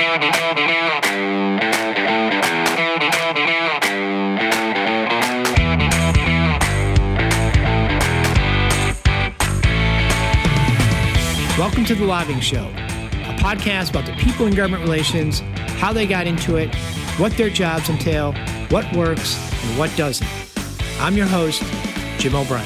Welcome to The Lobbying Show, a podcast about the people in government relations, how they got into it, what their jobs entail, what works, and what doesn't. I'm your host, Jim O'Brien.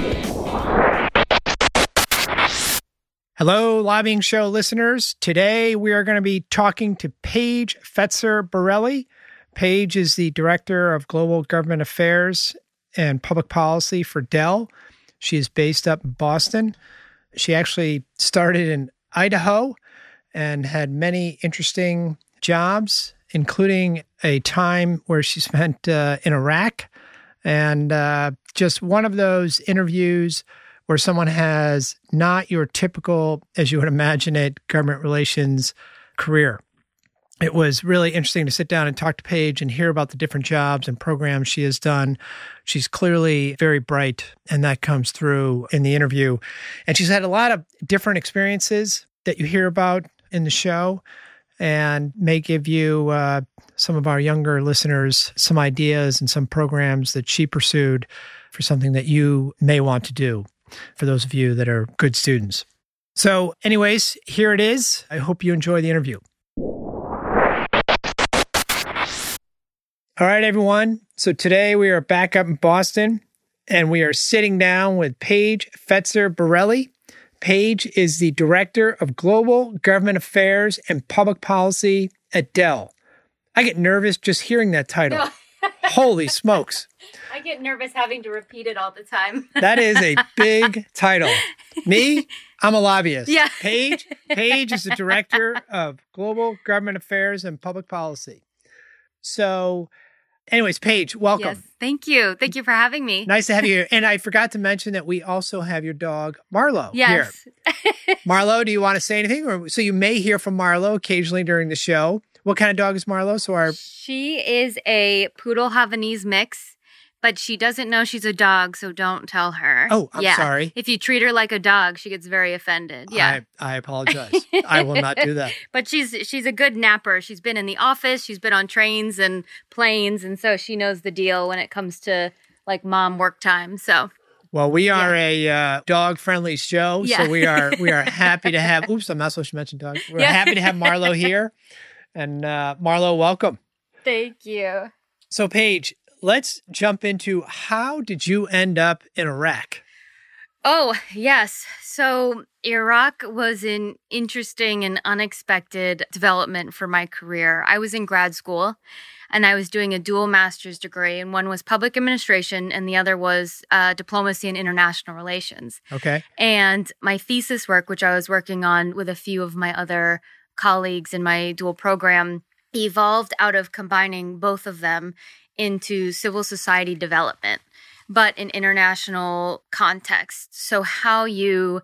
Hello, Lobbying Show listeners. Today we are going to be talking to Paige Fetzer-Borelli. Paige is the Director of Global Government Affairs and Public Policy for Dell. She is based up in Boston. She actually started in Idaho and had many interesting jobs, including a time where she spent in Iraq, and just one of those interviews where someone has not your typical, as you would imagine it, government relations career. It was really interesting to sit down and talk to Paige and hear about the different jobs and programs she has done. She's clearly very bright, and that comes through in the interview. And she's had a lot of different experiences that you hear about in the show and may give you, some of our younger listeners, some ideas and some programs that she pursued for something that you may want to do, for those of you that are good students. So anyways, here it is. I hope you enjoy the interview. All right, everyone. So today we are back up in Boston, and we are sitting down with Paige Fetzer-Borelli. Paige is the Director of Global Government Affairs and Public Policy at Dell. I get nervous just hearing that title. No. Holy smokes. I get nervous having to repeat it all the time. That is a big title. Me, I'm a lobbyist. Yeah. Paige is the Director of Global Government Affairs and Public Policy. So anyways, Paige, welcome. Yes, thank you. Thank you for having me. Nice to have you here. And I forgot to mention that we also have your dog, Marlo, yes. here. Marlo, do you want to say anything? So you may hear from Marlo occasionally during the show. What kind of dog is Marlo? She is a Poodle Havanese mix, but she doesn't know she's a dog, so don't tell her. Oh, I'm sorry. If you treat her like a dog, she gets very offended. Yeah. I apologize. I will not do that. But she's a good napper. She's been in the office. She's been on trains and planes, and so she knows the deal when it comes to like mom work time. So. Well, we are a dog-friendly show, so we are happy to have. Oops, I'm not supposed to mention dogs. We're happy to have Marlo here, and Marlo, welcome. Thank you. So, Paige, let's jump into how did you end up in Iraq? Oh, yes. So Iraq was an interesting and unexpected development for my career. I was in grad school and I was doing a dual master's degree, and one was public administration and the other was diplomacy and international relations. Okay. And my thesis work, which I was working on with a few of my other colleagues in my dual program, evolved out of combining both of them into civil society development, but in international context. So how you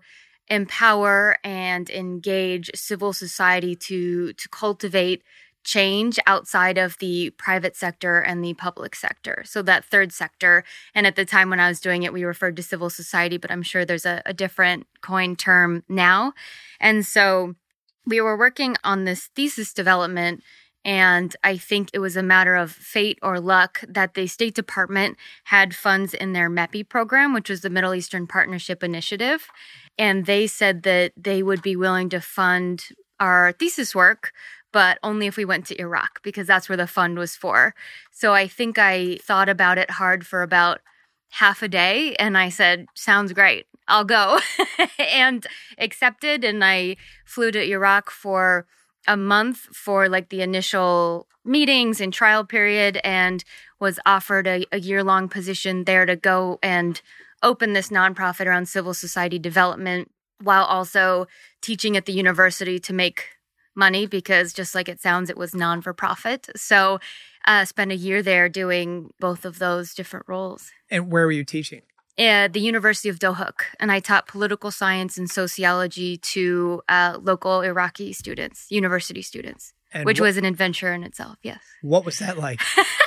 empower and engage civil society to cultivate change outside of the private sector and the public sector. So that third sector, and at the time when I was doing it, we referred to civil society, but I'm sure there's a different coined term now. And so we were working on this thesis development, and I think it was a matter of fate or luck that the State Department had funds in their MEPI program, which was the Middle Eastern Partnership Initiative. And they said that they would be willing to fund our thesis work, but only if we went to Iraq, because that's where the fund was for. So I think I thought about it hard for about half a day, and I said, sounds great, I'll go, and accepted. And I flew to Iraq for a month for like the initial meetings and trial period, and was offered a year-long position there to go and open this nonprofit around civil society development while also teaching at the university to make money, because just like it sounds, it was non-for-profit. So spent a year there doing both of those different roles. And where were you teaching? At the University of Dohuk, and I taught political science and sociology to local Iraqi students, university students, which was an adventure in itself, yes. What was that like?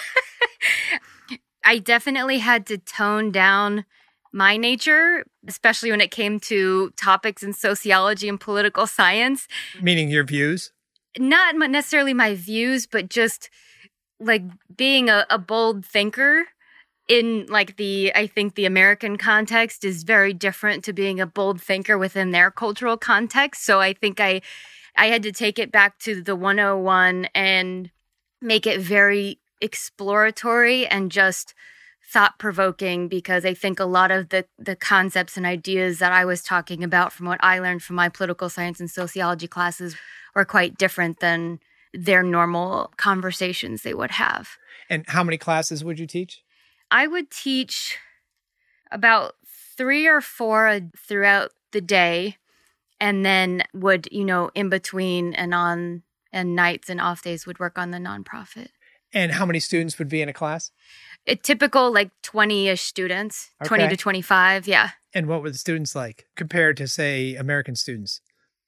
I definitely had to tone down my nature, especially when it came to topics in sociology and political science. Meaning your views? not necessarily my views, but just like being a bold thinker in like I think the American context is very different to being a bold thinker within their cultural context. So I think I had to take it back to the 101 and make it very exploratory and just thought-provoking, because I think a lot of the concepts and ideas that I was talking about from what I learned from my political science and sociology classes were quite different than their normal conversations they would have. And how many classes would you teach? I would teach about 3 or 4 throughout the day, and then would, in between and on and nights and off days would work on the nonprofit. And how many students would be in a class? A typical 20-ish students, Okay. 20 to 25, yeah. And what were the students like compared to, say, American students?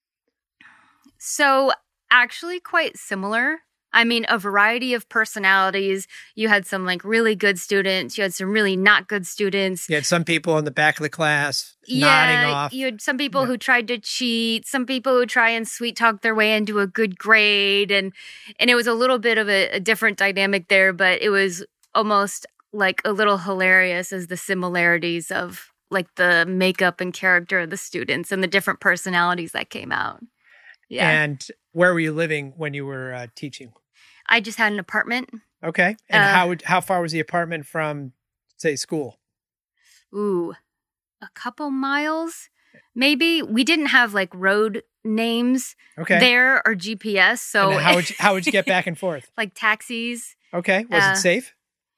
So actually quite similar. I mean, a variety of personalities. You had some really good students. You had some really not good students. You had some people in the back of the class nodding off. You had some people who tried to cheat, some people who try and sweet talk their way into a good grade. And it was a little bit of a different dynamic there, but it was almost like a little hilarious as the similarities of the makeup and character of the students and the different personalities that came out. Yeah. And where were you living when you were teaching? I just had an apartment. Okay. And how far was the apartment from, say, school? Ooh, a couple miles, maybe. We didn't have road names there or GPS. So and how would you get back and forth? Like taxis. Okay. Was it safe?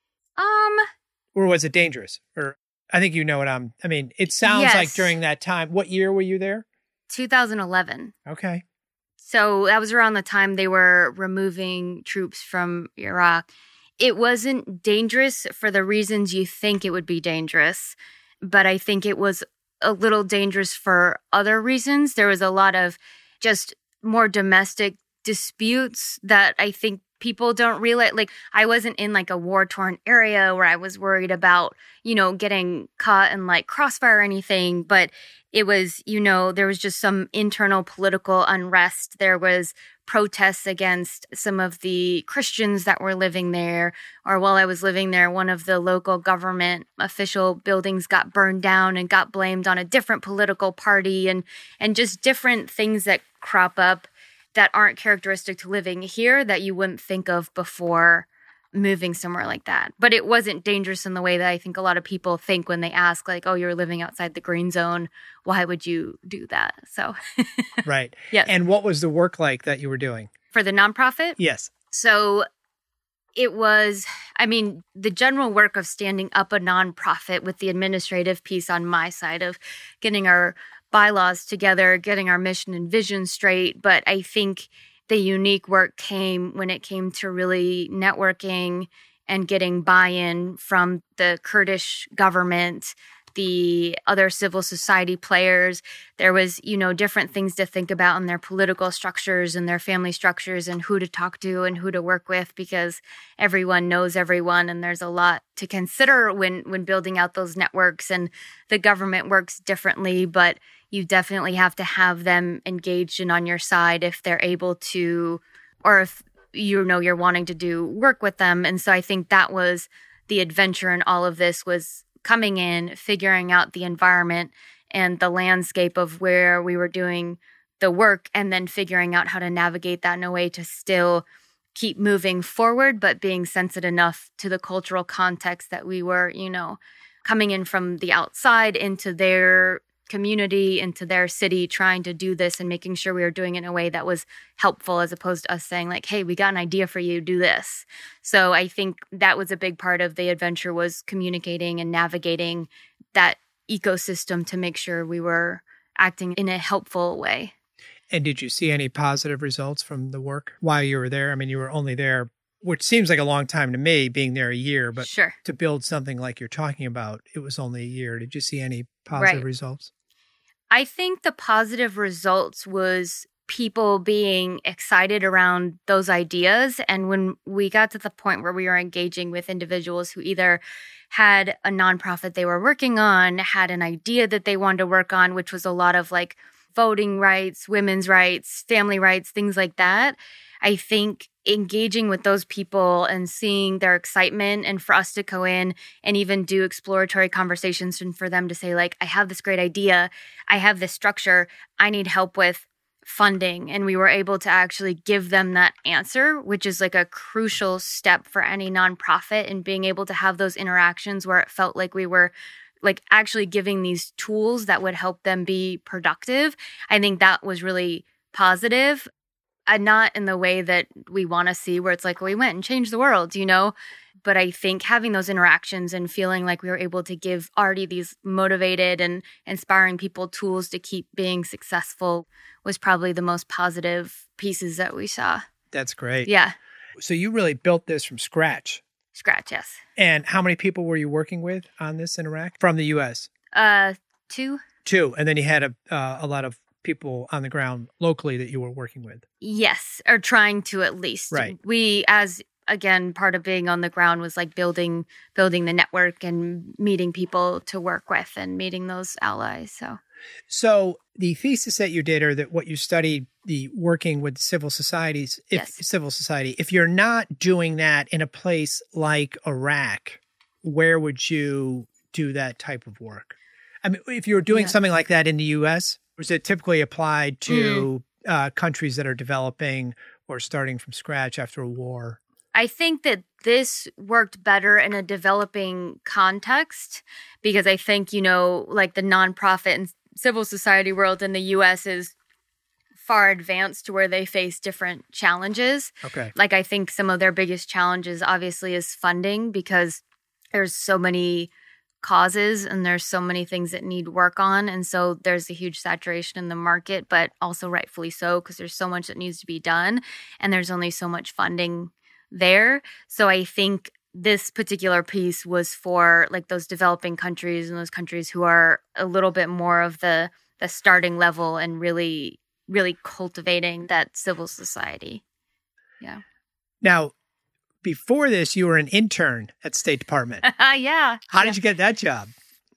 Or was it dangerous? Or I think you know what I mean, it sounds like during that time. What year were you there? 2011. Okay. So that was around the time they were removing troops from Iraq. It wasn't dangerous for the reasons you think it would be dangerous, but I think it was a little dangerous for other reasons. There was a lot of just more domestic disputes that I think people don't realize. I wasn't in a war-torn area where I was worried about, getting caught in crossfire or anything, but it was, there was just some internal political unrest. There was protests against some of the Christians that were living there. Or while I was living there, one of the local government official buildings got burned down and got blamed on a different political party, and just different things that crop up that aren't characteristic to living here that you wouldn't think of before moving somewhere like that. But it wasn't dangerous in the way that I think a lot of people think when they ask, oh, you're living outside the green zone. Why would you do that? So, right. Yes. And what was the work like that you were doing? For the nonprofit? Yes. So it was, the general work of standing up a nonprofit with the administrative piece on my side of getting our bylaws together, getting our mission and vision straight. But I think the unique work came when it came to really networking and getting buy-in from the Kurdish government, the other civil society players. There was, different things to think about in their political structures and their family structures and who to talk to and who to work with, because everyone knows everyone and there's a lot to consider when building out those networks. And the government works differently, but you definitely have to have them engaged and on your side if they're able to, or if you're wanting to do work with them. And so I think that was the adventure in all of this, was coming in, figuring out the environment and the landscape of where we were doing the work, and then figuring out how to navigate that in a way to still keep moving forward, but being sensitive enough to the cultural context that we were, coming in from the outside into their community, into their city, trying to do this and making sure we were doing it in a way that was helpful, as opposed to us saying hey, we got an idea for you, do this. So I think that was a big part of the adventure, was communicating and navigating that ecosystem to make sure we were acting in a helpful way. And did you see any positive results from the work while you were there? You were only there, which seems like a long time to me, being there a year, but Sure. To build something like you're talking about, it was only a year. Did you see any positive results? I think the positive results was people being excited around those ideas. And when we got to the point where we were engaging with individuals who either had a nonprofit they were working on, had an idea that they wanted to work on, which was a lot of voting rights, women's rights, family rights, things like that. I think engaging with those people and seeing their excitement, and for us to go in and even do exploratory conversations and for them to say, like, I have this great idea, I have this structure, I need help with funding. And we were able to actually give them that answer, which is like a crucial step for any nonprofit, and being able to have those interactions where it felt like we were like actually giving these tools that would help them be productive. I think that was really positive. Not in the way that we want to see where it's like, well, we went and changed the world, you know? But I think having those interactions and feeling like we were able to give already these motivated and inspiring people tools to keep being successful was probably the most positive pieces that we saw. That's great. Yeah. So you really built this from scratch. Scratch, yes. And how many people were you working with on this in Iraq from the U.S.? 2. 2. And then you had a lot of people on the ground locally that you were working with. Yes, or trying to at least. Right. We, as again, part of being on the ground was like building the network and meeting people to work with and meeting those allies. So the thesis that you did, or that what you studied, the working with civil societies, if you're not doing that in a place like Iraq, where would you do that type of work? I mean, if you were doing something like that in the U.S., was it typically applied to countries that are developing or starting from scratch after a war? I think that this worked better in a developing context, because I think, you know, like the nonprofit and civil society world in the U.S. is far advanced to where they face different challenges. Okay. Like, I think some of their biggest challenges obviously is funding, because there's so many causes and there's so many things that need work on. And so there's a huge saturation in the market, but also rightfully so, because there's so much that needs to be done and there's only so much funding there. So I think this particular piece was for like those developing countries and those countries who are a little bit more of the starting level and really, really cultivating that civil society. Yeah. Now, before this, you were an intern at State Department. Yeah. How did you get that job?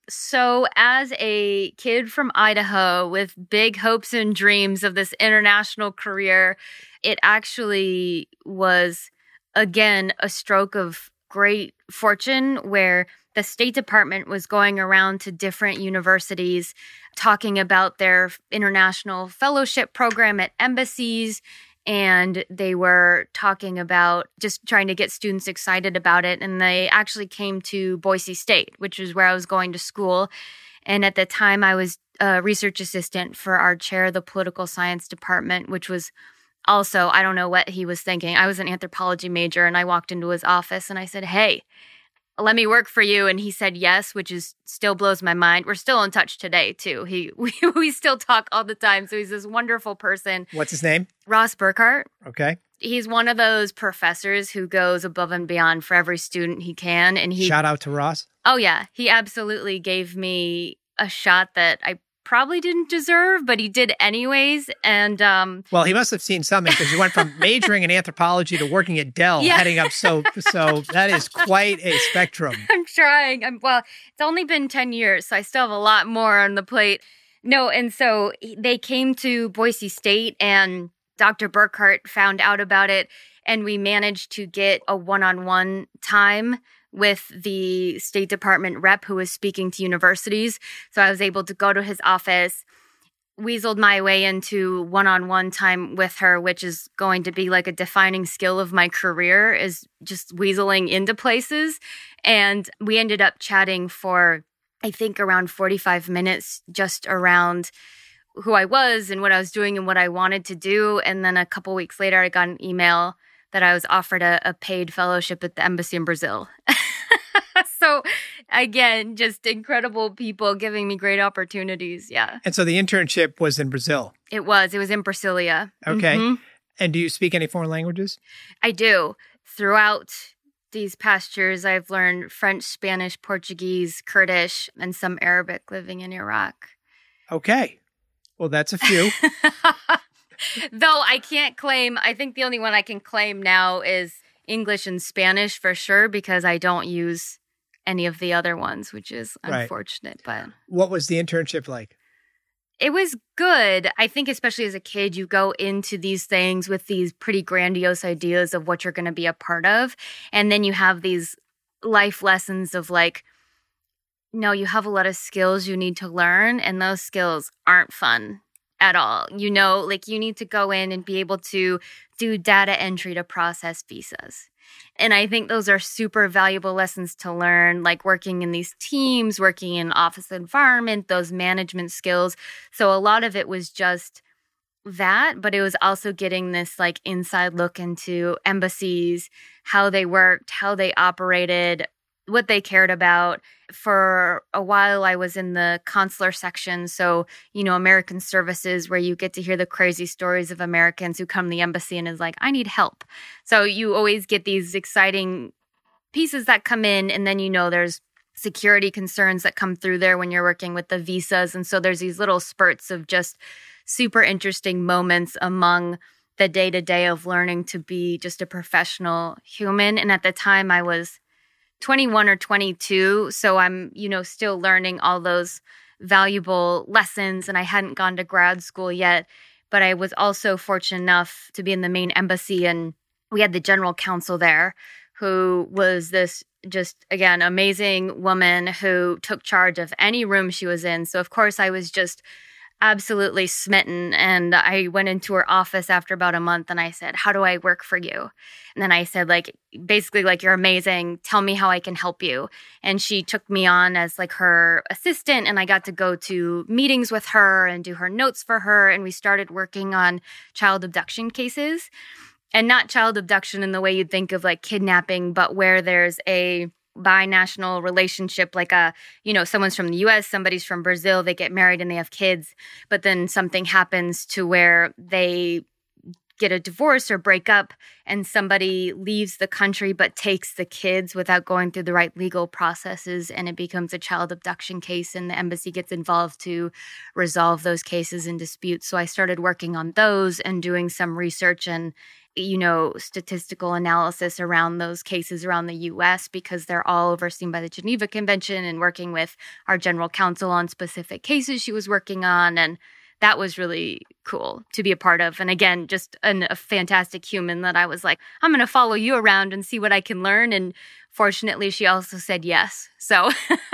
So as a kid from Idaho with big hopes and dreams of this international career, it actually was, again, a stroke of great fortune where the State Department was going around to different universities talking about their international fellowship program at embassies. And they were talking about just trying to get students excited about it. And they actually came to Boise State, which is where I was going to school. And at the time, I was a research assistant for our chair of the political science department, which was also, I don't know what he was thinking. I was an anthropology major, and I walked into his office and I said, "Hey, let me work for you." And he said yes, which is still blows my mind. We're still in touch today, too. We still talk all the time. So he's this wonderful person. What's his name? Ross Burkhart. Okay. He's one of those professors who goes above and beyond for every student he can. And Shout out to Ross. Oh, yeah. He absolutely gave me a shot that I probably didn't deserve, but he did anyways. And well, he must have seen something, because you went from majoring in anthropology to working at Dell, heading up. So that is quite a spectrum. I'm trying. Well, it's only been 10 years, so I still have a lot more on the plate. No, and so they came to Boise State, and Dr. Burkhart found out about it, and we managed to get a one-on-one time with the State Department rep who was speaking to universities. So I was able to go to his office, weaseled my way into one-on-one time with her, which is going to be like a defining skill of my career, is just weaseling into places. And we ended up chatting for, I think, around 45 minutes, just around who I was and what I was doing and what I wanted to do. And then a couple weeks later, I got an email that I was offered a paid fellowship at the embassy in Brazil. So again, just incredible people giving me great opportunities. Yeah. And so the internship was in Brazil. It was in Brasilia. Okay. Mm-hmm. And do you speak any foreign languages? I do. Throughout these past years, I've learned French, Spanish, Portuguese, Kurdish, and some Arabic living in Iraq. Okay. Well, that's a few. Though I can't claim, I think the only one I can claim now is English and Spanish for sure, because I don't use any of the other ones, which is unfortunate. But what was the internship like? It was good. I think especially as a kid, you go into these things with these pretty grandiose ideas of what you're going to be a part of. And then you have these life lessons of like, no, you have a lot of skills you need to learn, and those skills aren't fun at all. You know, like you need to go in and be able to do data entry to process visas. And I think those are super valuable lessons to learn, like working in these teams, working in office environment, those management skills. So a lot of it was just that, but it was also getting this like inside look into embassies, how they worked, how they operated, what they cared about. For a while, I was in the consular section. So, you know, American services, where you get to hear the crazy stories of Americans who come to the embassy and is like, I need help. So you always get these exciting pieces that come in. And then, you know, there's security concerns that come through there when you're working with the visas. And so there's these little spurts of just super interesting moments among the day-to-day of learning to be just a professional human. And at the time I was 21 or 22. So I'm, you know, still learning all those valuable lessons, and I hadn't gone to grad school yet. But I was also fortunate enough to be in the main embassy, and we had the general counsel there who was this just, again, amazing woman who took charge of any room she was in. So of course I was just absolutely smitten. And I went into her office after about a month and I said, how do I work for you? And then I said, like, basically, like, you're amazing. Tell me how I can help you. And she took me on as like her assistant, and I got to go to meetings with her and do her notes for her. And we started working on child abduction cases, and not child abduction in the way you'd think of like kidnapping, but where there's a binational relationship, like someone's from the US, somebody's from Brazil, they get married and they have kids, but then something happens to where they get a divorce or break up, and somebody leaves the country but takes the kids without going through the right legal processes, and it becomes a child abduction case, and the embassy gets involved to resolve those cases and disputes. So I started working on those and doing some research and statistical analysis around those cases around the U.S. because they're all overseen by the Geneva Convention, and working with our general counsel on specific cases she was working on. And that was really cool to be a part of. And again, just a fantastic human that I was like, I'm going to follow you around and see what I can learn. And fortunately, she also said yes. So...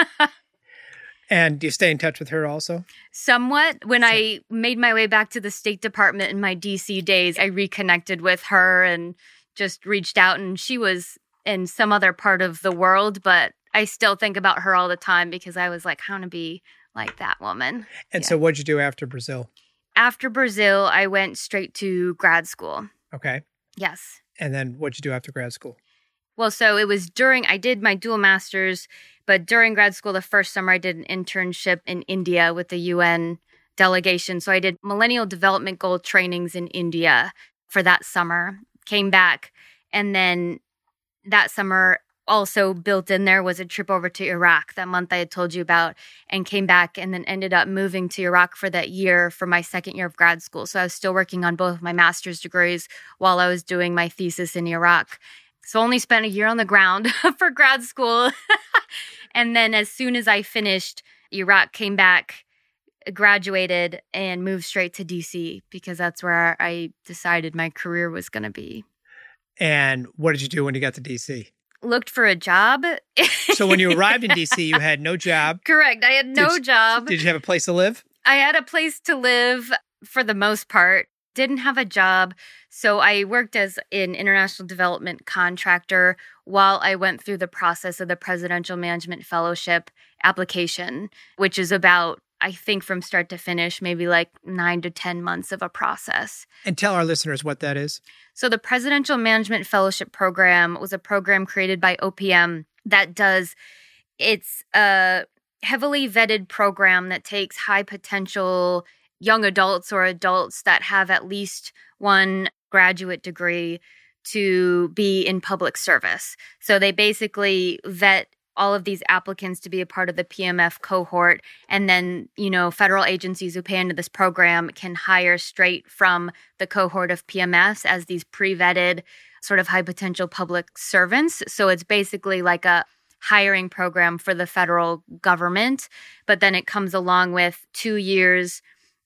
And do you stay in touch with her also? Somewhat. When I made my way back to the State Department in my DC days, I reconnected with her and just reached out. And she was in some other part of the world, but I still think about her all the time because I was like, I want to be like that woman. And so what'd you do after Brazil? After Brazil, I went straight to grad school. Okay. Yes. And then what'd you do after grad school? Well, so it was I did my dual master's, but during grad school, the first summer, I did an internship in India with the UN delegation. So I did Millennial Development Goal trainings in India for that summer, came back. And then that summer, also built in there was a trip over to Iraq, that month I had told you about, and came back and then ended up moving to Iraq for that year for my second year of grad school. So I was still working on both of my master's degrees while I was doing my thesis in Iraq. So only spent a year on the ground for grad school. And then as soon as I finished Iraq, came back, graduated, and moved straight to DC because that's where I decided my career was going to be. And what did you do when you got to DC? Looked for a job. So when you arrived in DC, you had no job. Correct. I had no job. Did you have a place to live? I had a place to live for the most part. Didn't have a job. So I worked as an international development contractor while I went through the process of the Presidential Management Fellowship application, which is about, I think from start to finish, maybe like 9 to 10 months of a process. And tell our listeners what that is. So the Presidential Management Fellowship Program was a program created by OPM that it's a heavily vetted program that takes high potential young adults or adults that have at least one graduate degree to be in public service. So they basically vet all of these applicants to be a part of the PMF cohort. And then, federal agencies who pay into this program can hire straight from the cohort of PMFs as these pre-vetted sort of high potential public servants. So it's basically like a hiring program for the federal government, but then it comes along with 2 years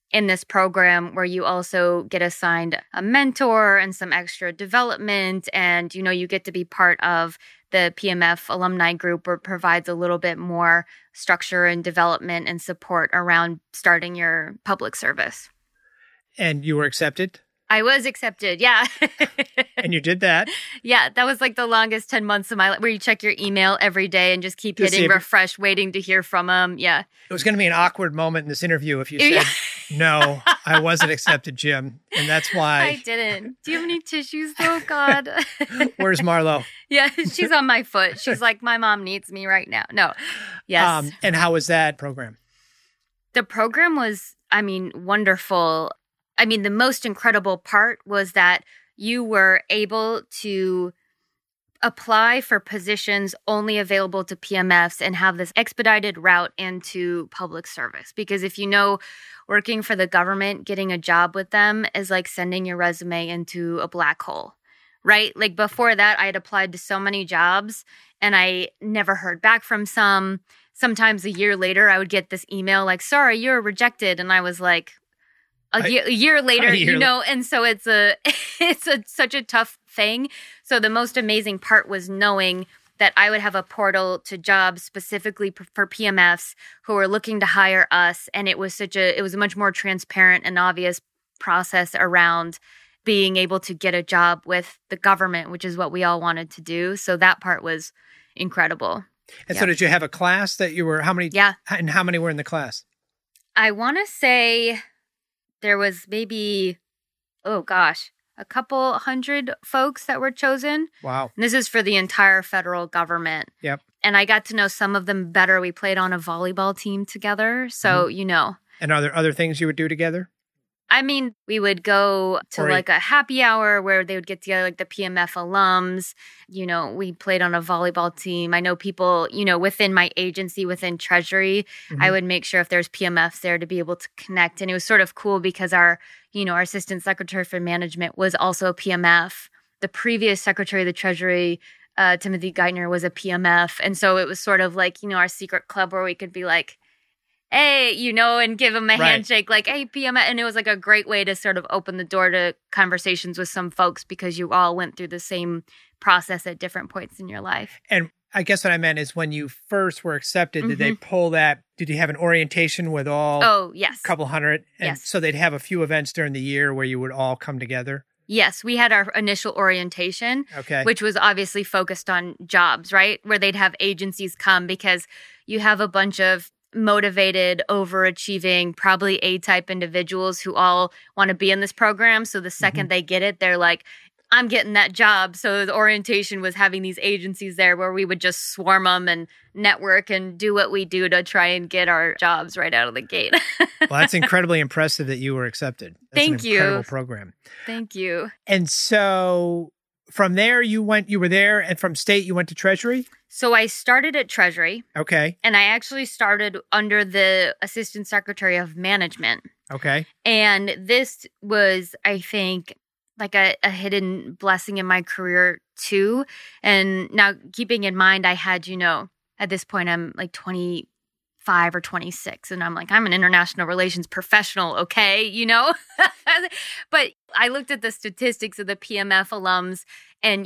in this program where you also get assigned a mentor and some extra development. And, you get to be part of the PMF alumni group, where it provides a little bit more structure and development and support around starting your public service. And you were accepted? I was accepted, yeah. And you did that? Yeah, that was like the longest 10 months of my life, where you check your email every day and just keep hitting refresh, waiting to hear from them. Yeah. It was going to be an awkward moment in this interview if you said, no, I wasn't accepted, Jim. And that's why. I didn't. Do you have any tissues though? God. Where's Marlo? Yeah, she's on my foot. She's like, my mom needs me right now. No. Yes. And how was that program? The program was, wonderful. The most incredible part was that you were able to apply for positions only available to PMFs and have this expedited route into public service. Because if you know, working for the government, getting a job with them is like sending your resume into a black hole, right? Like before that, I had applied to so many jobs and I never heard back from some. Sometimes a year later, I would get this email like, sorry, you're rejected. And I was like, a year later, and so it's such a tough thing. So the most amazing part was knowing that I would have a portal to jobs specifically for PMFs who were looking to hire us. And it was a much more transparent and obvious process around being able to get a job with the government, which is what we all wanted to do. So that part was incredible. And so did you have a class that you were, how many? Yeah. And how many were in the class? I want to say there was maybe, a couple hundred folks that were chosen. Wow. And this is for the entire federal government. Yep. And I got to know some of them better. We played on a volleyball team together. So, And are there other things you would do together? We would go to like a happy hour where they would get together, like the PMF alums. We played on a volleyball team. I know people, within my agency, within Treasury, I would make sure if there's PMFs there to be able to connect. And it was sort of cool because our Assistant Secretary for Management was also a PMF. The previous Secretary of the Treasury, Timothy Geithner, was a PMF. And so it was sort of like, our secret club where we could be like, hey, and give them a handshake, like, hey, PMF. And it was like a great way to sort of open the door to conversations with some folks because you all went through the same process at different points in your life. And I guess what I meant is when you first were accepted, did they pull that? Did you have an orientation with all? Oh, yes. Couple hundred? And yes. So they'd have a few events during the year where you would all come together? Yes, we had our initial orientation, which was obviously focused on jobs, right? Where they'd have agencies come because you have a bunch of motivated, overachieving, probably A-type individuals who all want to be in this program. So the second they get it, they're like, I'm getting that job. So the orientation was having these agencies there where we would just swarm them and network and do what we do to try and get our jobs right out of the gate. Well, that's incredibly impressive that you were accepted. That's an incredible program. Thank you. And so from there, you were there, and from state, you went to Treasury? So I started at Treasury. Okay. And I actually started under the Assistant Secretary of Management. Okay. And this was, I think, like a hidden blessing in my career too. And now keeping in mind, I had, at this point, I'm like 25 or 26. And I'm like, I'm an international relations professional, okay, But I looked at the statistics of the PMF alums and,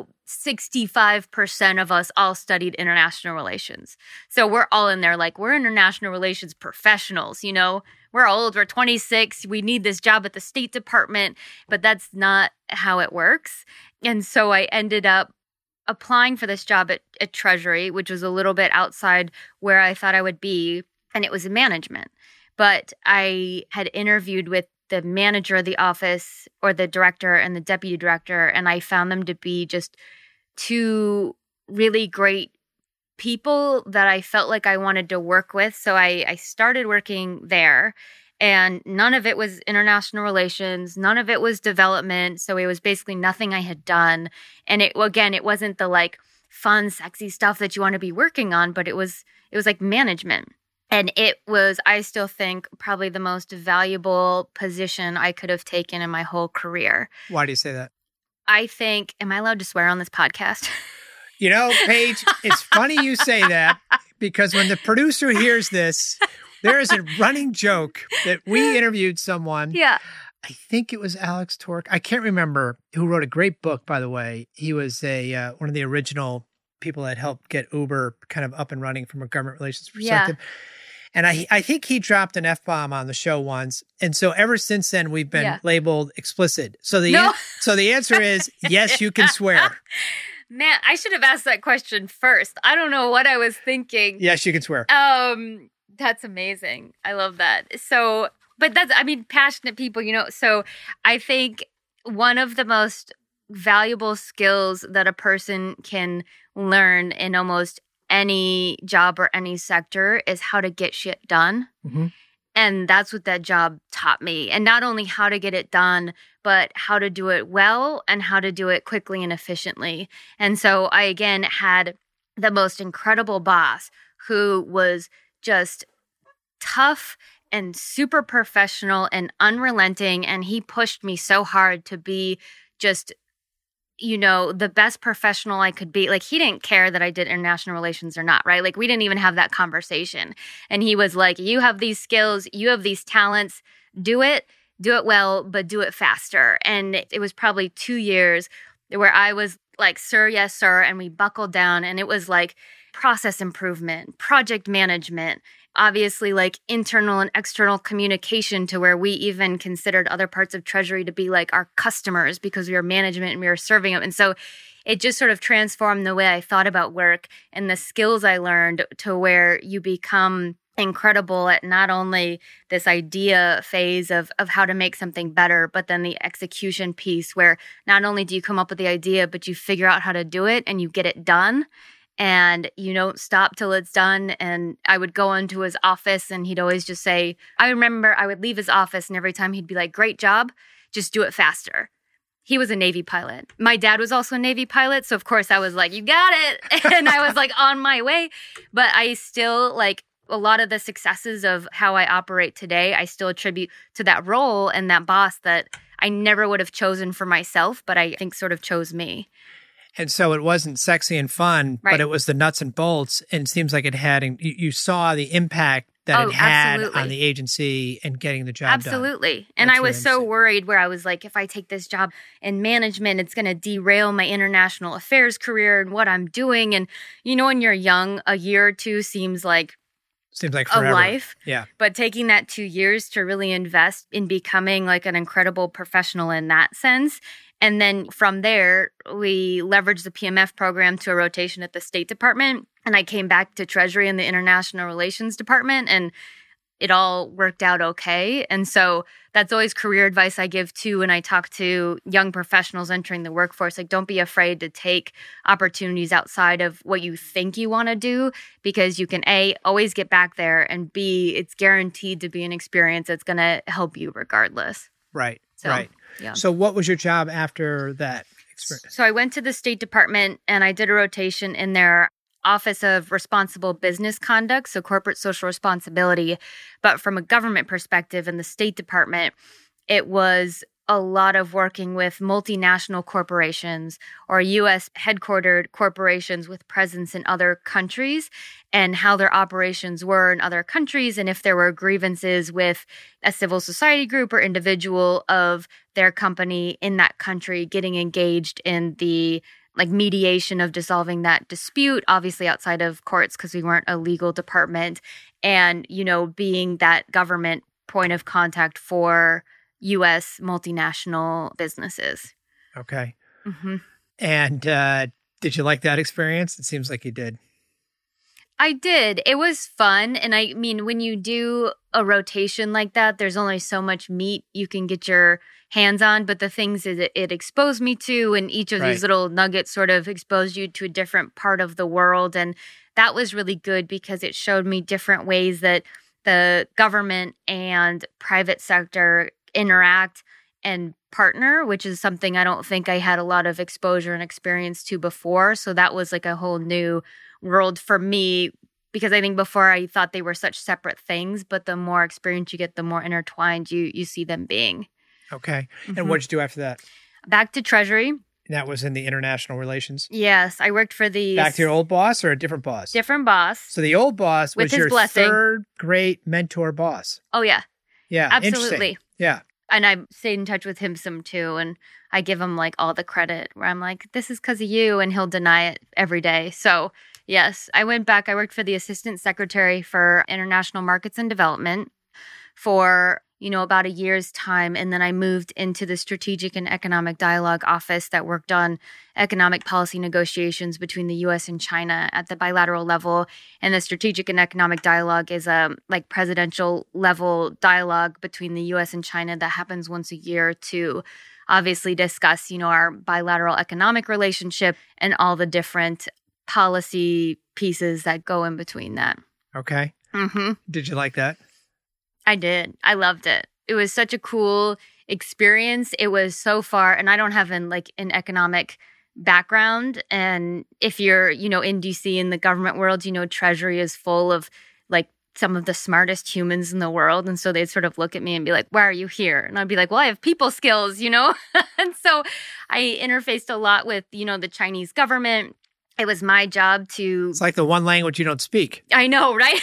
65% of us all studied international relations. So we're all in there like, we're international relations professionals, We're old, we're 26, we need this job at the State Department, but that's not how it works. And so I ended up applying for this job at Treasury, which was a little bit outside where I thought I would be, and it was in management. But I had interviewed with the manager of the office or the director and the deputy director, and I found them to be just two really great people that I felt like I wanted to work with. So I started working there, and none of it was international relations. None of it was development. So it was basically nothing I had done. And it wasn't the like fun, sexy stuff that you want to be working on, but it was like management. And it was, I still think, probably the most valuable position I could have taken in my whole career. Why do you say that? I think, am I allowed to swear on this podcast? Paige, it's funny you say that because when the producer hears this, There is a running joke that we interviewed someone. Yeah. I think it was Alex Tork. I can't remember, who wrote a great book, by the way. He was one of the original people that helped get Uber kind of up and running from a government relations perspective. Yeah. And I think he dropped an F-bomb on the show once. And so ever since then, we've been labeled explicit. So the answer is, yes, you can swear. Man, I should have asked that question first. I don't know what I was thinking. Yes, you can swear. That's amazing. I love that. So, but passionate people, so I think one of the most valuable skills that a person can learn in almost any job or any sector is how to get shit done. Mm-hmm. And that's what that job taught me. And not only how to get it done, but how to do it well and how to do it quickly and efficiently. And so I, again, had the most incredible boss who was just tough and super professional and unrelenting. And he pushed me so hard to be just, the best professional I could be. Like, he didn't care that I did international relations or not, right? Like, we didn't even have that conversation. And he was like, you have these skills, you have these talents, do it well, but do it faster. And it was probably 2 years where I was like, sir, yes, sir. And we buckled down, and it was like process improvement, project management, obviously like internal and external communication, to where we even considered other parts of Treasury to be like our customers because we were management and we were serving them. And so it just sort of transformed the way I thought about work and the skills I learned, to where you become incredible at not only this idea phase of how to make something better, but then the execution piece, where not only do you come up with the idea, but you figure out how to do it and you get it done. And you don't stop till it's done. And I would go into his office, and he'd always just say, I remember I would leave his office, and every time he'd be like, great job, just do it faster. He was a Navy pilot. My dad was also a Navy pilot. So of course I was like, you got it. And I was like on my way. But I still, like, a lot of the successes of how I operate today, I still attribute to that role and that boss that I never would have chosen for myself, but I think sort of chose me. And so it wasn't sexy and fun, right, but it was the nuts and bolts. And it seems like it had, you saw the impact that it had on the agency and getting the job done. Absolutely. And I was so worried, where I was like, if I take this job in management, it's going to derail my international affairs career and what I'm doing. And, when you're young, a year or two seems like forever. A life. Yeah. But taking that 2 years to really invest in becoming like an incredible professional in that sense. And then from there, we leveraged the PMF program to a rotation at the State Department. And I came back to Treasury in the International Relations Department, and it all worked out okay. And so that's always career advice I give too when I talk to young professionals entering the workforce. Like, don't be afraid to take opportunities outside of what you think you want to do, because you can A, always get back there, and B, it's guaranteed to be an experience that's going to help you regardless. Right. Right. Yeah. So what was your job after that experience? So I went to the State Department, and I did a rotation in their Office of Responsible Business Conduct, so corporate social responsibility. But from a government perspective in the State Department, it was a lot of working with multinational corporations or U.S. headquartered corporations with presence in other countries, and how their operations were in other countries, and if there were grievances with a civil society group or individual of their company in that country, getting engaged in the mediation of dissolving that dispute, obviously outside of courts because we weren't a legal department, and, being that government point of contact for U.S. multinational businesses. Okay. Mm-hmm. And did you like that experience? It seems like you did. I did. It was fun. And I mean, when you do a rotation like that, there's only so much meat you can get your hands on. But the things that it exposed me to, and each of these little nuggets sort of exposed you to a different part of the world. And that was really good because it showed me different ways that the government and private sector interact and partner, which is something I don't think I had a lot of exposure and experience to before. So that was like a whole new world for me, because I think before I thought they were such separate things, but the more experience you get, the more intertwined you see them being. Okay. Mm-hmm. And what did you do after that? Back to Treasury. That was in the international relations? Yes, I worked for the... Back to your old boss or a different boss? Different boss. So the old boss was your blessing. third great mentor boss. Oh, yeah. Yeah, absolutely. Yeah. And I stayed in touch with him some too. And I give him like all the credit where I'm like, this is because of you. And he'll deny it every day. So yes, I went back. I worked for the assistant secretary for international markets and development for, about a year's time. And then I moved into the strategic and economic dialogue office that worked on economic policy negotiations between the U.S. and China at the bilateral level. And the strategic and economic dialogue is a presidential level dialogue between the U.S. and China that happens once a year to obviously discuss, our bilateral economic relationship and all the different policy pieces that go in between that. Okay. Mm-hmm. Did you like that? I did. I loved it. It was such a cool experience. It was so far, and I don't have an economic background. And if you're, in DC in the government world, Treasury is full of some of the smartest humans in the world. And so they'd sort of look at me and be like, why are you here? And I'd be like, well, I have people skills, And so I interfaced a lot with, the Chinese government. It was my job to... It's like the one language you don't speak. I know, right?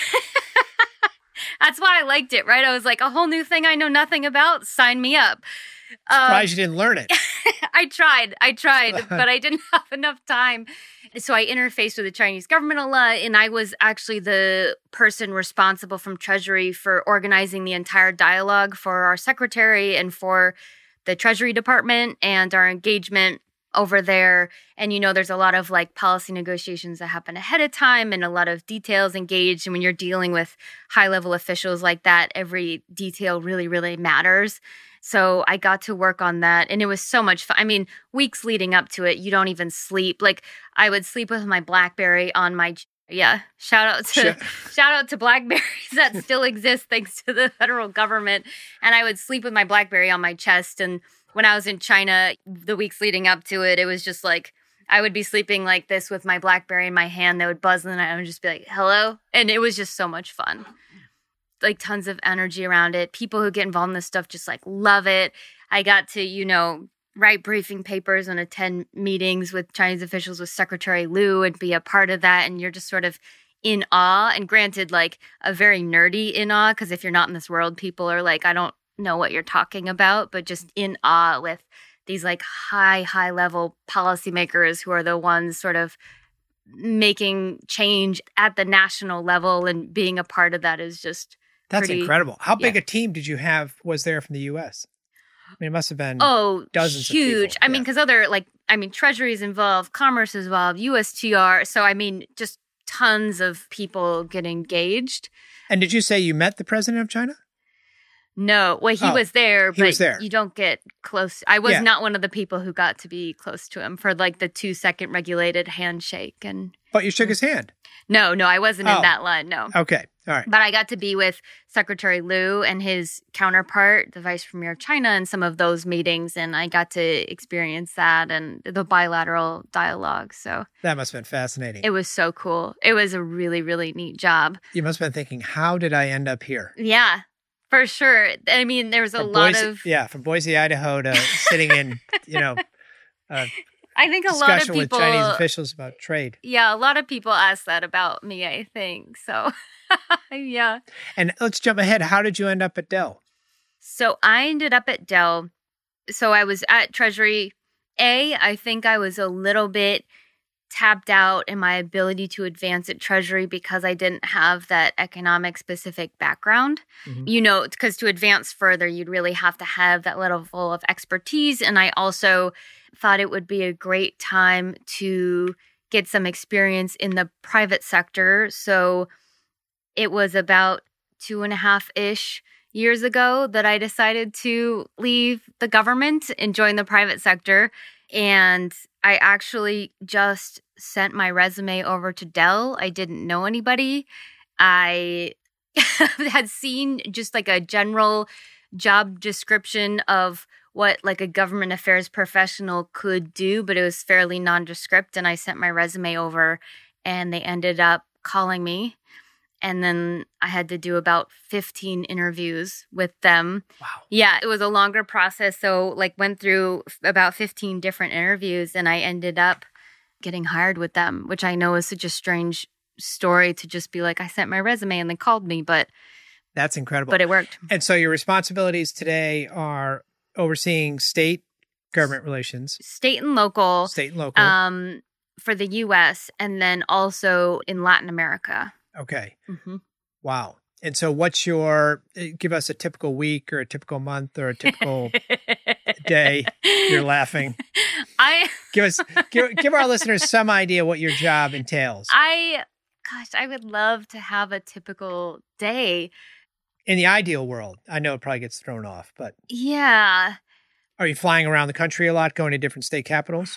That's why I liked it, right? I was like, a whole new thing I know nothing about, sign me up. Surprised you didn't learn it. I tried, but I didn't have enough time. So I interfaced with the Chinese government a lot, and I was actually the person responsible from Treasury for organizing the entire dialogue for our secretary and for the Treasury Department and our engagement over there. And, there's a lot of policy negotiations that happen ahead of time and a lot of details engaged. And when you're dealing with high level officials like that, every detail really, really matters. So I got to work on that. And it was so much fun. I mean, weeks leading up to it, you don't even sleep. I would sleep with my BlackBerry on my... Yeah, shout out to BlackBerries that still exist thanks to the federal government. And I would sleep with my BlackBerry on my chest. And when I was in China, the weeks leading up to it, it was just I would be sleeping like this with my BlackBerry in my hand that would buzz, and then I would just be like, hello. And it was just so much fun. Tons of energy around it. People who get involved in this stuff just love it. I got to, write briefing papers and attend meetings with Chinese officials with Secretary Liu and be a part of that. And you're just sort of in awe. And granted, a very nerdy in awe, because if you're not in this world, people are I don't know what you're talking about, but just in awe with these high level policymakers who are the ones sort of making change at the national level, and being a part of that is just that's pretty incredible. How big a team did you have was there from the U.S.? I mean, it must have been dozens huge. of people. I mean, because other Treasury is involved, Commerce is involved, USTR. So I mean, just tons of people get engaged. And did you say you met the president of China? No. Well, he was there, but there. You don't get close. I was not one of the people who got to be close to him for the 2-second regulated handshake. But you shook his hand? No, I wasn't in that line, no. Okay, all right. But I got to be with Secretary Liu and his counterpart, the Vice Premier of China, in some of those meetings, and I got to experience that and the bilateral dialogue. So that must have been fascinating. It was so cool. It was a really, really neat job. You must have been thinking, how did I end up here? Yeah. For sure. I mean, there's a lot of... Yeah, from Boise, Idaho to sitting in, I think a lot of people... discussion with Chinese officials about trade. Yeah, a lot of people ask that about me, I think. So, yeah. And let's jump ahead. How did you end up at Dell? So I ended up at Dell. So I was at Treasury. I think I was a little bit tapped out in my ability to advance at Treasury because I didn't have that economic specific background. Mm-hmm. Because to advance further, you'd really have to have that level of expertise. And I also thought it would be a great time to get some experience in the private sector. So it was about 2.5-ish years ago that I decided to leave the government and join the private sector. And I actually just sent my resume over to Dell. I didn't know anybody. I had seen just a general job description of what a government affairs professional could do, but it was fairly nondescript. And I sent my resume over and they ended up calling me. And then I had to do about 15 interviews with them. Wow. Yeah, it was a longer process. So went through about 15 different interviews, and I ended up getting hired with them, which I know is such a strange story to just be like, I sent my resume and they called me, but that's incredible. But it worked. And so your responsibilities today are overseeing state government relations. State and local. For the U.S. and then also in Latin America. Okay. Mm-hmm. Wow. And so give us a typical week or a typical month or a typical day. You're laughing. Give our listeners some idea what your job entails. I would love to have a typical day. In the ideal world, I know it probably gets thrown off, but. Yeah. Are you flying around the country a lot, going to different state capitals?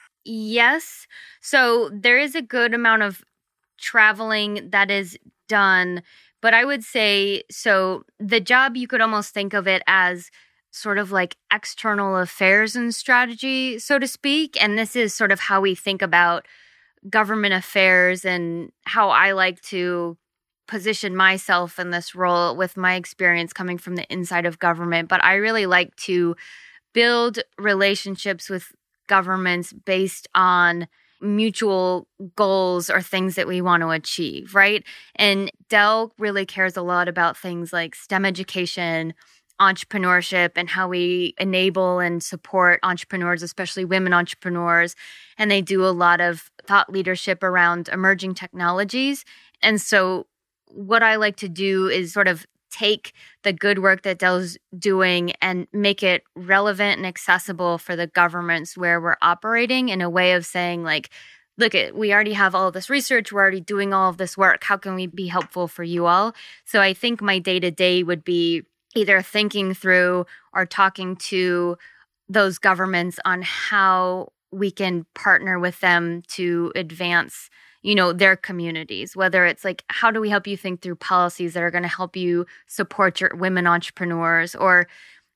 Yes. So there is a good amount of traveling that is done. But I would say, so the job, you could almost think of it as sort of like external affairs and strategy, so to speak. And this is sort of how we think about government affairs and how I like to position myself in this role with my experience coming from the inside of government. But I really like to build relationships with governments based on mutual goals or things that we want to achieve, right? And Dell really cares a lot about things like STEM education, entrepreneurship, and how we enable and support entrepreneurs, especially women entrepreneurs. And they do a lot of thought leadership around emerging technologies. And so what I like to do is sort of take the good work that Dell's doing and make it relevant and accessible for the governments where we're operating, in a way of saying, like, look, we already have all of this research. We're already doing all of this work. How can we be helpful for you all? So I think my day-to-day would be either thinking through or talking to those governments on how we can partner with them to advance their communities, whether it's like, how do we help you think through policies that are going to help you support your women entrepreneurs? Or,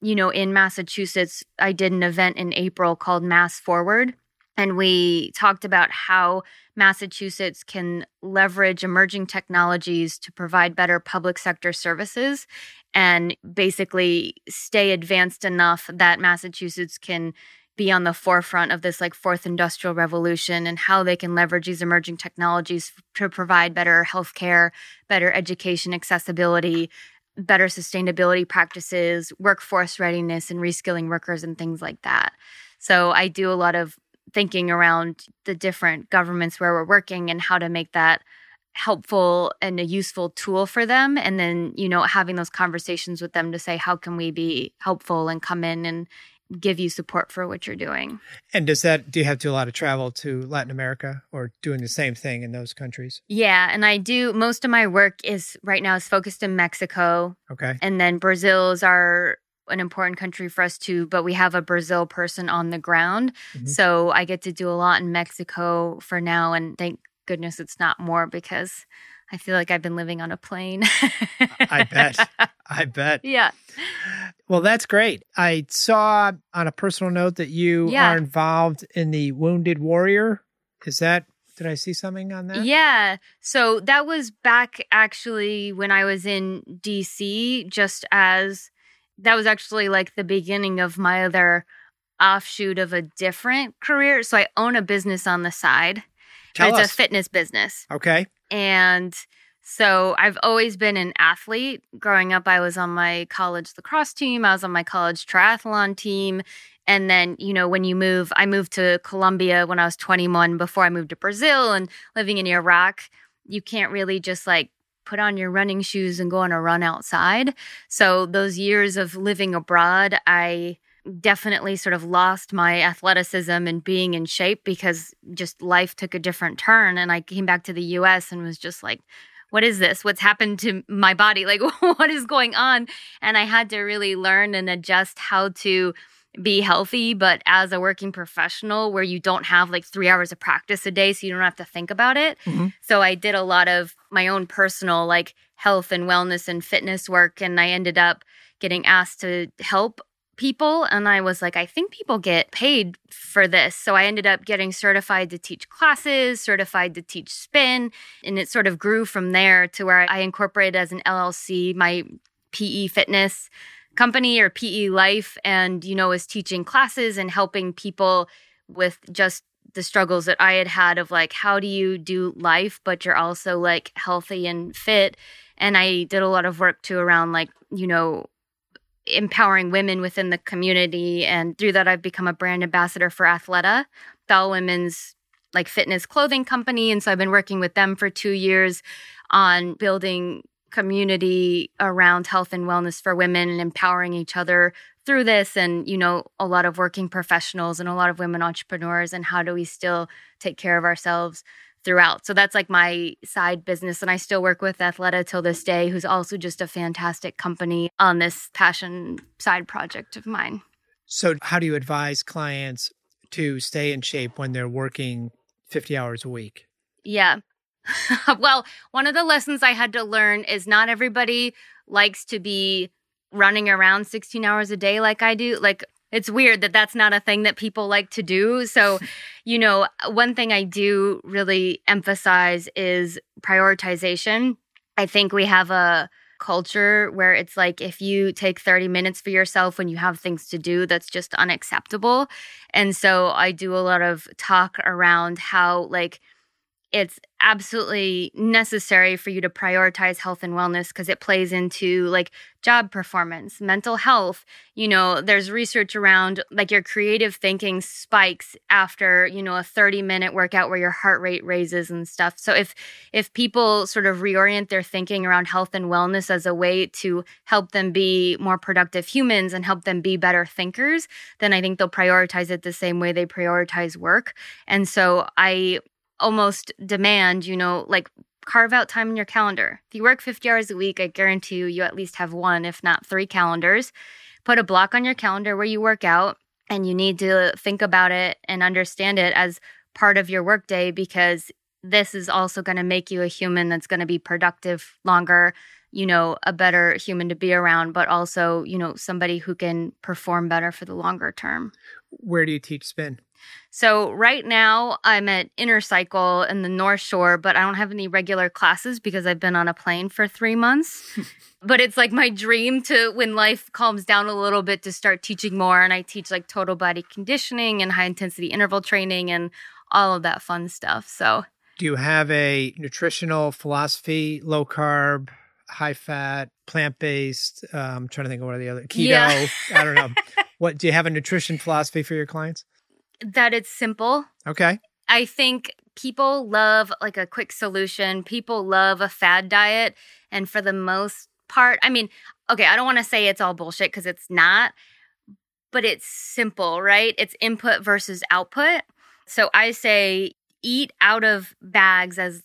in Massachusetts, I did an event in April called Mass Forward. And we talked about how Massachusetts can leverage emerging technologies to provide better public sector services and basically stay advanced enough that Massachusetts can be on the forefront of this fourth industrial revolution, and how they can leverage these emerging technologies to provide better healthcare, better education accessibility, better sustainability practices, workforce readiness, and reskilling workers and things like that. So I do a lot of thinking around the different governments where we're working and how to make that helpful and a useful tool for them. And then, having those conversations with them to say, how can we be helpful and come in and give you support for what you're doing. And do you have to do a lot of travel to Latin America, or doing the same thing in those countries? Yeah, and I do. Most of my work right now is focused in Mexico. Okay. And then Brazil's an important country for us too, but we have a Brazil person on the ground. Mm-hmm. So I get to do a lot in Mexico for now, and thank goodness it's not more, because I feel like I've been living on a plane. I bet. Yeah. Well, that's great. I saw on a personal note that you are involved in the Wounded Warrior. Did I see something on that? Yeah. So that was back actually when I was in DC, that was actually the beginning of my other offshoot of a different career. So I own a business on the side. Tell us. It's a fitness business. Okay. And so I've always been an athlete. Growing up, I was on my college lacrosse team. I was on my college triathlon team. And then, when you move, I moved to Colombia when I was 21 before I moved to Brazil, and living in Iraq, you can't really just put on your running shoes and go on a run outside. So those years of living abroad, I definitely sort of lost my athleticism and being in shape, because just life took a different turn. And I came back to the US and was just like, what is this? What's happened to my body? What is going on? And I had to really learn and adjust how to be healthy, but as a working professional where you don't have 3 hours of practice a day, so you don't have to think about it. Mm-hmm. So I did a lot of my own personal health and wellness and fitness work. And I ended up getting asked to help people. And I was like, I think people get paid for this. So I ended up getting certified to teach classes, certified to teach spin. And it sort of grew from there to where I incorporated as an LLC, my PE fitness company or PE Life, and, was teaching classes and helping people with just the struggles that I had had of like, how do you do life, but you're also like healthy and fit. And I did a lot of work too around like, empowering women within the community. And through that, I've become a brand ambassador for Athleta, the all women's like fitness clothing company. And so I've been working with them for 2 years on building community around health and wellness for women and empowering each other through this. And, a lot of working professionals and a lot of women entrepreneurs, and how do we still take care of ourselves throughout. So that's like my side business. And I still work with Athleta till this day, who's also just a fantastic company on this passion side project of mine. So how do you advise clients to stay in shape when they're working 50 hours a week? Yeah. Well, one of the lessons I had to learn is not everybody likes to be running around 16 hours a day like I do. Like, it's weird that that's not a thing that people like to do. So, one thing I do really emphasize is prioritization. I think we have a culture where it's like, if you take 30 minutes for yourself when you have things to do, that's just unacceptable. And so I do a lot of talk around how like it's absolutely necessary for you to prioritize health and wellness because it plays into like job performance, mental health. There's research around like your creative thinking spikes after, a 30-minute workout where your heart rate raises and stuff. So if people sort of reorient their thinking around health and wellness as a way to help them be more productive humans and help them be better thinkers, then I think they'll prioritize it the same way they prioritize work. And so I almost demand, like carve out time in your calendar. If you work 50 hours a week, I guarantee you at least have 1, if not 3 calendars. Put a block on your calendar where you work out, and you need to think about it and understand it as part of your workday, because this is also going to make you a human that's going to be productive longer, a better human to be around, but also, somebody who can perform better for the longer term. Where do you teach spin? So right now I'm at Inner Cycle in the North Shore, but I don't have any regular classes because I've been on a plane for 3 months. But it's like my dream to, when life calms down a little bit, to start teaching more. And I teach like total body conditioning and high intensity interval training and all of that fun stuff. So do you have a nutritional philosophy, low carb, high fat, plant-based? I'm trying to think of what are the other, keto. Yeah. I don't know. What do you have a nutrition philosophy for your clients? That it's simple. Okay. I think people love like a quick solution. People love a fad diet. And for the most part, I don't want to say it's all bullshit because it's not, but it's simple, right? It's input versus output. So I say eat out of bags as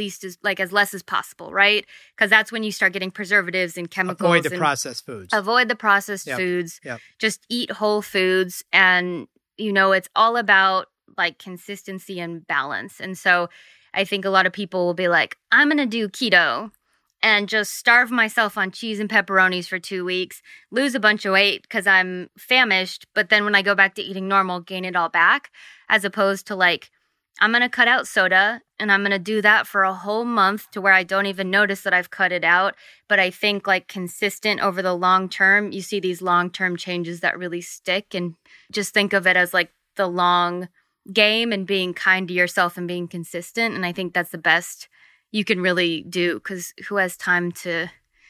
less as possible, right? Because that's when you start getting preservatives and chemicals. Avoid the processed foods. Avoid the processed foods. Yep. Just eat whole foods. And, it's all about like consistency and balance. And so I think a lot of people will be like, I'm going to do keto and just starve myself on cheese and pepperonis for 2 weeks, lose a bunch of weight because I'm famished. But then when I go back to eating normal, gain it all back, as opposed to like, I'm going to cut out soda and I'm going to do that for a whole month to where I don't even notice that I've cut it out. But I think like consistent over the long term, you see these long-term changes that really stick, and just think of it as like the long game and being kind to yourself and being consistent. And I think that's the best you can really do, because who has time to,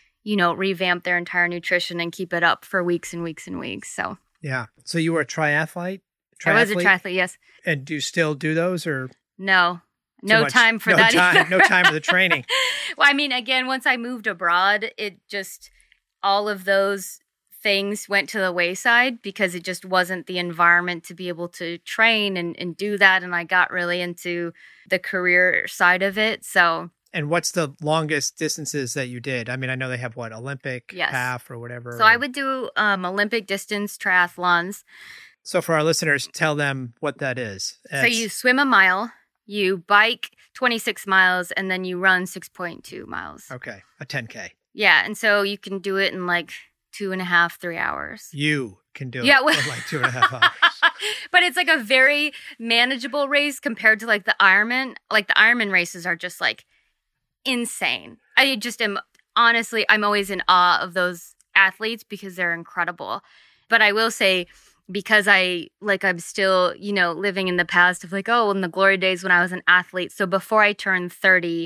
revamp their entire nutrition and keep it up for weeks and weeks and weeks. So, yeah. So you were a triathlete? I was a triathlete, yes. And do you still do those, or? No time for that either. No time for the training. Well, again, once I moved abroad, it just, all of those things went to the wayside because it just wasn't the environment to be able to train and do that. And I got really into the career side of it. So. And what's the longest distances that you did? I know they have Olympic, half or whatever. So I would do Olympic distance triathlons. So for our listeners, tell them what that is. So you swim a mile, you bike 26 miles, and then you run 6.2 miles. Okay, a 10K. Yeah, and so you can do it in like 2.5, 3 hours. You can do Yeah, it in like 2.5 hours. But it's like a very manageable race compared to like the Ironman. Like the Ironman races are just like insane. I just am, honestly, I'm always in awe of those athletes because they're incredible. But I will say, because I'm still, living in the past of like, oh, in the glory days when I was an athlete. So before I turned 30,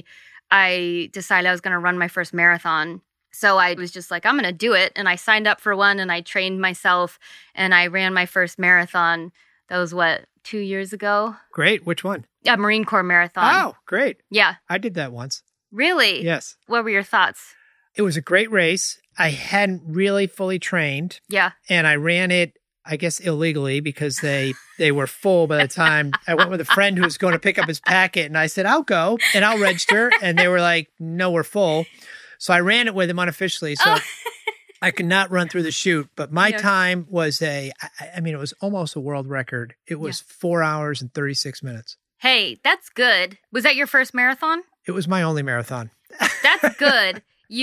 I decided I was going to run my first marathon. So I was just like, I'm going to do it. And I signed up for one and I trained myself and I ran my first marathon. That was 2 years ago? Great. Which one? A Marine Corps marathon. Oh, great. Yeah. I did that once. Really? Yes. What were your thoughts? It was a great race. I hadn't really fully trained. Yeah. And I ran it, I guess, illegally because they were full by the time I went with a friend who was going to pick up his packet. And I said, I'll go and I'll register. And they were like, no, we're full. So I ran it with him unofficially. So I could not run through the chute. But my time was it was almost a world record. It was 4 hours and 36 minutes. Hey, that's good. Was that your first marathon? It was my only marathon. That's good.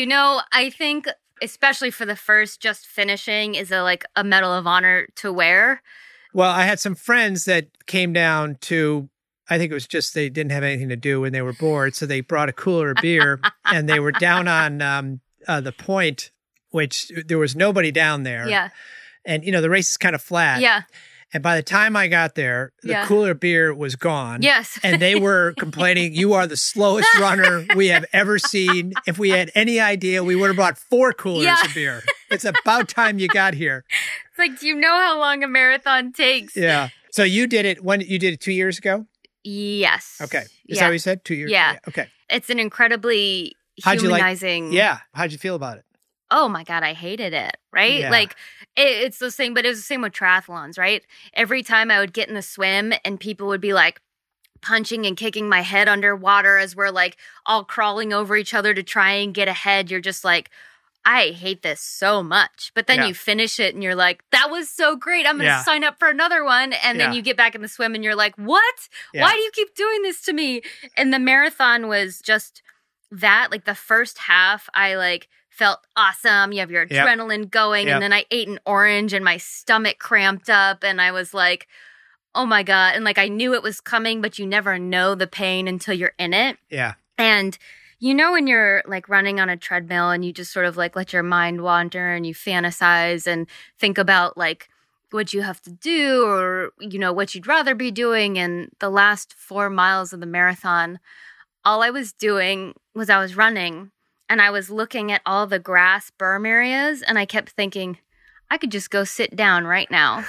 I think especially for the first, just finishing is a Medal of Honor to wear. Well, I had some friends that came down to, I think it was just they didn't have anything to do and they were bored. So they brought a cooler of beer and they were down on the point, which there was nobody down there. Yeah. And, the race is kind of flat. Yeah. And by the time I got there, the cooler beer was gone. Yes. And they were complaining, you are the slowest runner we have ever seen. If we had any idea, we would have brought 4 coolers of beer. It's about time you got here. It's like, do you know how long a marathon takes? Yeah. So you did it 2 years ago? Yes. Okay. Is that what you said? 2 years? Yeah. Okay. It's an incredibly humanizing. How'd you feel about it? Oh my God, I hated it, right? Yeah. It's the same, but it was the same with triathlons, right? Every time I would get in the swim and people would be like punching and kicking my head underwater as we're all crawling over each other to try and get ahead. You're just like, I hate this so much. But then you finish it and you're like, that was so great. I'm going to sign up for another one. And then you get back in the swim and you're like, what? Why do you keep doing this to me? And the marathon was just that. The first half, I felt awesome. You have your adrenaline going. And then I ate an orange and my stomach cramped up. And I was like, oh my God. And I knew it was coming, but you never know the pain until you're in it. Yeah. And when you're running on a treadmill and you just sort of let your mind wander and you fantasize and think about what you have to do or, what you'd rather be doing. And the last 4 miles of the marathon, all I was doing was I was running. And I was looking at all the grass berm areas and I kept thinking, I could just go sit down right now.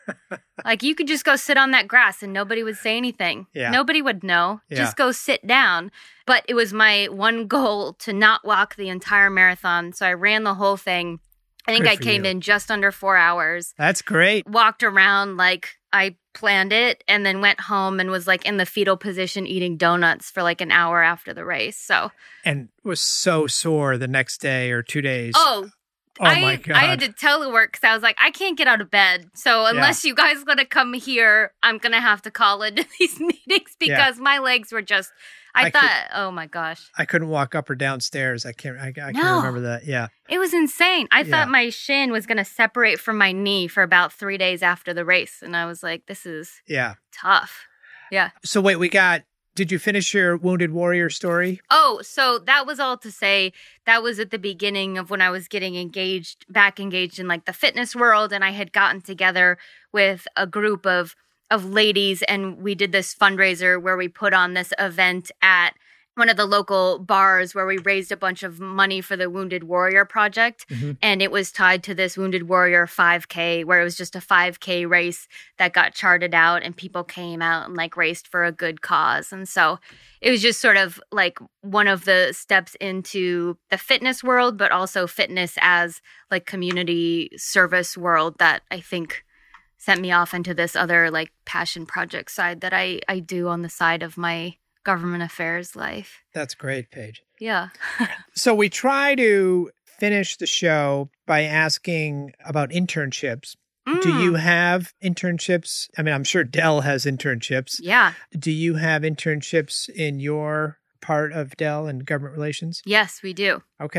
You could just go sit on that grass and nobody would say anything. Yeah. Nobody would know. Yeah. Just go sit down. But it was my one goal to not walk the entire marathon. So I ran the whole thing. I think I came in just under 4 hours. That's great. Walked around like I planned it and then went home and was in the fetal position eating donuts for an hour after the race. And was so sore the next day or 2 days. Oh my God. I had to telework because I was like, I can't get out of bed. So unless you guys going to come here, I'm going to have to call into these meetings because my legs were just, I thought, oh my gosh. I couldn't walk up or downstairs. I can't remember that. Yeah. It was insane. I thought my shin was going to separate from my knee for about 3 days after the race. And I was like, this is tough. Yeah. So wait, did you finish your Wounded Warrior story? Oh, so that was all to say that was at the beginning of when I was getting back engaged in the fitness world. And I had gotten together with a group of ladies and we did this fundraiser where we put on this event at one of the local bars where we raised a bunch of money for the Wounded Warrior Project. Mm-hmm. And it was tied to this Wounded Warrior 5K where it was just a 5K race that got charted out and people came out and raced for a good cause. And so it was just sort of one of the steps into the fitness world, but also fitness as community service world that I think sent me off into this other passion project side that I do on the side of my government affairs life. That's great, Paige. Yeah. So we try to finish the show by asking about internships. Do you have internships? I mean, I'm sure Dell has internships. Yeah. Do you have internships in your part of Dell and government relations? Yes, we do. Okay.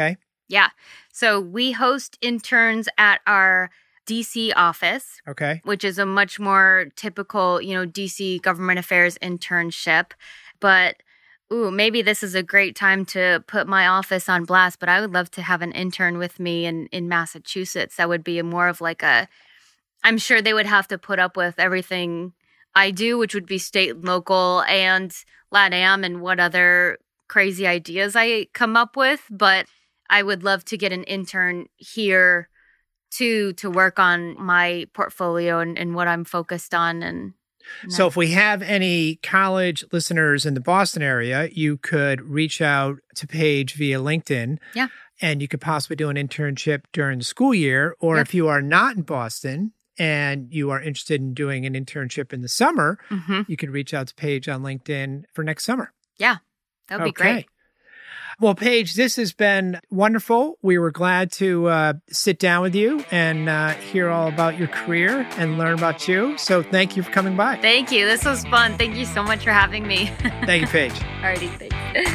Yeah. So we host interns at our DC office, Okay. which is a much more typical, DC government affairs internship. But maybe this is a great time to put my office on blast, but I would love to have an intern with me in Massachusetts. That would be more of like I'm sure they would have to put up with everything I do, which would be state and local and LATAM and what other crazy ideas I come up with. But I would love to get an intern here to work on my portfolio and what I'm focused on. So if we have any college listeners in the Boston area, you could reach out to Paige via LinkedIn. Yeah. And you could possibly do an internship during the school year. Or if you are not in Boston and you are interested in doing an internship in the summer, you could reach out to Paige on LinkedIn for next summer. Yeah, that would be great. Well, Paige, this has been wonderful. We were glad to sit down with you and hear all about your career and learn about you. So thank you for coming by. Thank you. This was fun. Thank you so much for having me. Thank you, Paige. Alrighty, thanks.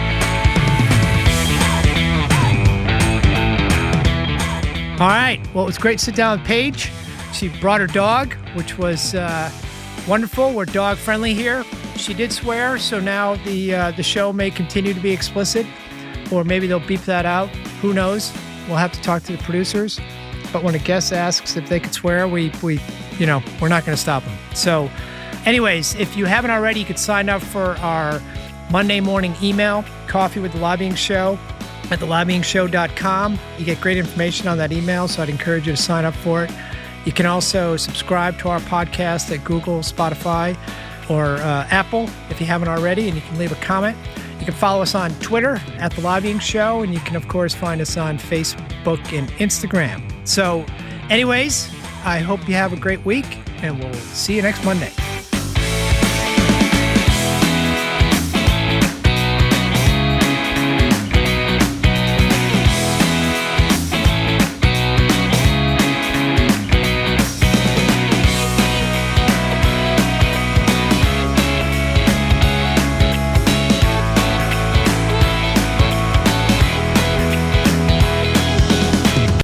All right. Well, it was great to sit down with Paige. She brought her dog, which was wonderful. We're dog friendly here. She did swear, so now the show may continue to be explicit, or maybe they'll beep that out. Who knows? We'll have to talk to the producers. But when a guest asks if they could swear, we're not going to stop them. So, anyways, if you haven't already, you could sign up for our Monday morning email, Coffee with the Lobbying Show, at thelobbyingshow.com. You get great information on that email, so I'd encourage you to sign up for it. You can also subscribe to our podcast at Google, Spotify, or Apple if you haven't already, and you can leave a comment. You can follow us on Twitter at The Lobbying Show, and you can, of course, find us on Facebook and Instagram. So anyways, I hope you have a great week, and we'll see you next Monday.